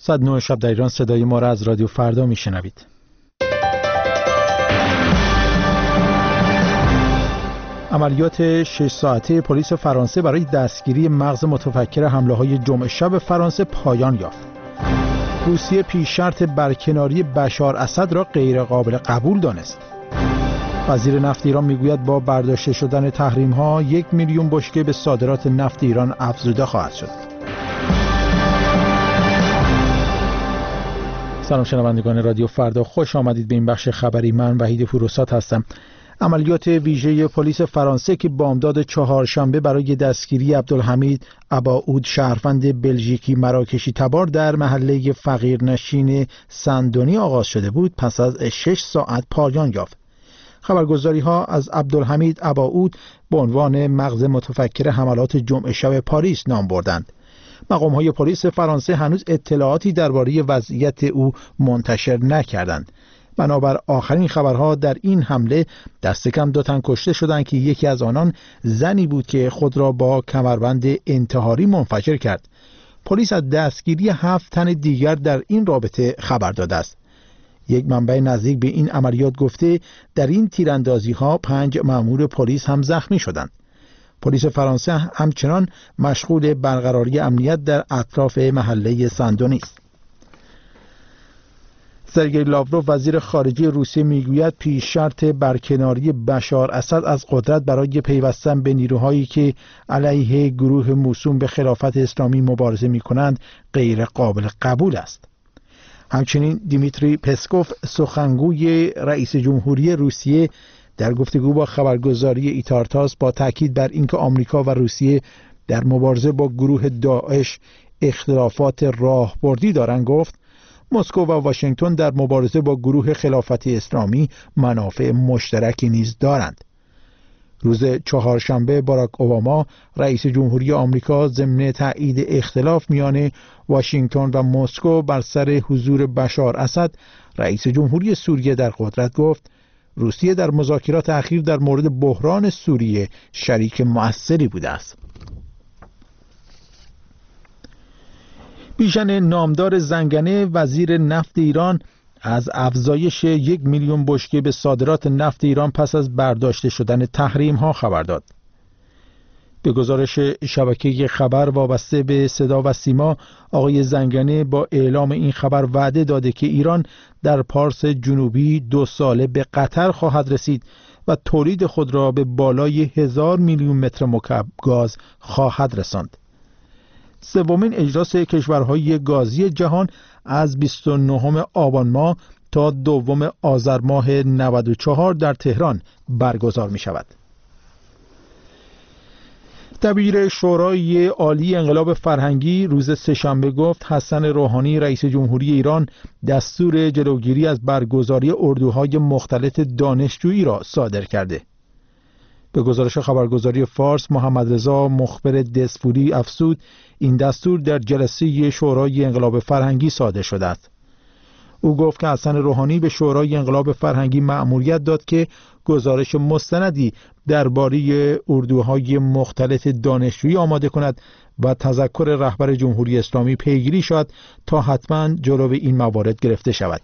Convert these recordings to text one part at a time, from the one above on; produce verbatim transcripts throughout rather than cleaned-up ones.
ساعت نه شب در ایران صدای ما را از رادیو فردا میشنوید. عملیات شش ساعته پلیس فرانسه برای دستگیری مغز متفکر حمله‌های جمعه شب فرانسه پایان یافت. روسیه پیش شرط برکناری بشار اسد را غیر قابل قبول دانست. وزیر نفت ایران میگوید با برداشته شدن تحریم‌ها یک میلیون بشکه به صادرات نفت ایران افزوده خواهد شد. سلام شنوندگان رادیو فردا، خوش آمدید به این بخش خبری. من وحید پوروسات هستم. عملیات ویژه پلیس فرانسه که بامداد چهارشنبه برای دستگیری عبدالحمید اباعود شهروند بلژیکی مراکشی تبار در محله فقیرنشین سندونی آغاز شده بود، پس از شش ساعت پایان یافت. خبرگزاری ها از عبدالحمید اباعود به عنوان مغز متفکر حملات جمعه شب پاریس نام بردند. مقام های پلیس فرانسه هنوز اطلاعاتی درباره وضعیت او منتشر نکردند. بنابر آخرین خبرها در این حمله دست کم دو تن کشته شدند که یکی از آنان زنی بود که خود را با کمربند انتحاری منفجر کرد. پلیس از دستگیری هفت تن دیگر در این رابطه خبر داده است. یک منبع نزدیک به این عملیات گفته در این تیراندازی ها پنج مأمور پلیس هم زخمی شدند. پلیس فرانسه همچنان مشغول برقراری امنیت در اطراف محله سندونی است. سرگئی لاوروف وزیر خارجه روسیه میگوید پیش شرط برکناری بشار اسد از قدرت برای پیوستن به نیروهایی که علیه گروه موسوم به خلافت اسلامی مبارزه می‌کنند غیر قابل قبول است. همچنین دیمیتری پسکوف سخنگوی رئیس جمهوری روسیه در گفتگو با خبرگزاری ایتارتاس با تاکید بر اینکه آمریکا و روسیه در مبارزه با گروه داعش اختلافات راهبردی دارند گفت مسکو و واشنگتن در مبارزه با گروه خلافت اسلامی منافع مشترکی نیز دارند. روز چهارشنبه باراک اوباما رئیس جمهوری آمریکا ضمن تایید اختلاف میان واشنگتن و مسکو بر سر حضور بشار اسد رئیس جمهوری سوریه در قدرت گفت روسیه در مذاکرات اخیر در مورد بحران سوریه شریک مؤثری بوده است. بیژن نامدار زنگنه وزیر نفت ایران از افزایش یک میلیون بشکه به صادرات نفت ایران پس از برداشته شدن تحریم ها خبر داد. به گزارش شبکه خبر وابسته به صدا و سیما، آقای زنگنه با اعلام این خبر وعده داده که ایران در پارس جنوبی دو ساله به قطر خواهد رسید و تولید خود را به بالای هزار میلیون متر مکعب گاز خواهد رساند. سومین اجلاس کشورهای گازی جهان از بیست و نهم آبان ماه تا دوم آذر ماه نود و چهار در تهران برگزار می شود. دبیر شورای عالی انقلاب فرهنگی روز سه‌شنبه گفت حسن روحانی رئیس جمهوری ایران دستور جلوگیری از برگزاری اردوهای مختلط دانشجویی را صادر کرده. به گزارش خبرگزاری فارس، محمد رضا مخبر دسفوری افزود این دستور در جلسه شورای انقلاب فرهنگی صادر شده است. او گفت که حسن روحانی به شورای انقلاب فرهنگی مأموریت داد که گزارش مستندی درباره اردوهای مختلط دانشجویی آماده کند و تذکر رهبر جمهوری اسلامی پیگیری شود تا حتما جلو این موارد گرفته شود.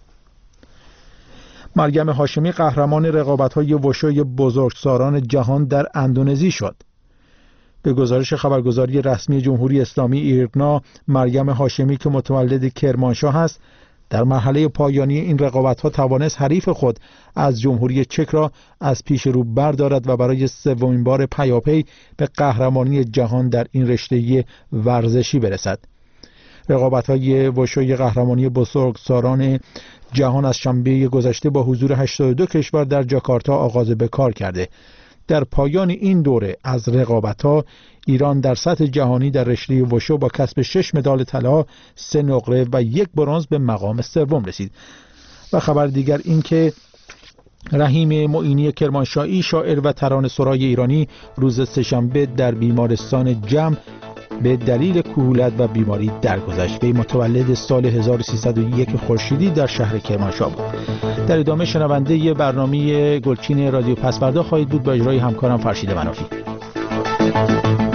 مریم هاشمی قهرمان رقابت‌های وشوی بزرگسالان جهان در اندونزی شد. به گزارش خبرگزاری رسمی جمهوری اسلامی ایرنا، مریم هاشمی که متولد کرمانشاه است در مرحله پایانی این رقابت‌ها توانست حریف خود از جمهوری چک را از پیش رو بردارد و برای سومین بار پیاپی به قهرمانی جهان در این رشته ورزشی برسد. رقابت‌های وشوی قهرمانی بزرگسالان جهان از شنبه گذشته با حضور هشتاد و دو کشور در جاکارتا آغاز به کار کرده. در پایان این دوره از رقابت‌ها ایران در سطح جهانی در رشته وشو با کسب شش مدال طلا، سه نقره و یک برنز به مقام سوم رسید. و خبر دیگر این که رحیم معینی کرمانشاهی شاعر و ترانه‌سرای ایرانی روز سه‌شنبه در بیمارستان جم به دلیل کهولت و بیماری درگذشت. وی متولد سال هزار و سیصد و یک خورشیدی در شهر کرمانشاه بود. در ادامه شنونده برنامه گلچین رادیو پس‌فردا خواهید بود با اجرای همکارم فرشید منافی.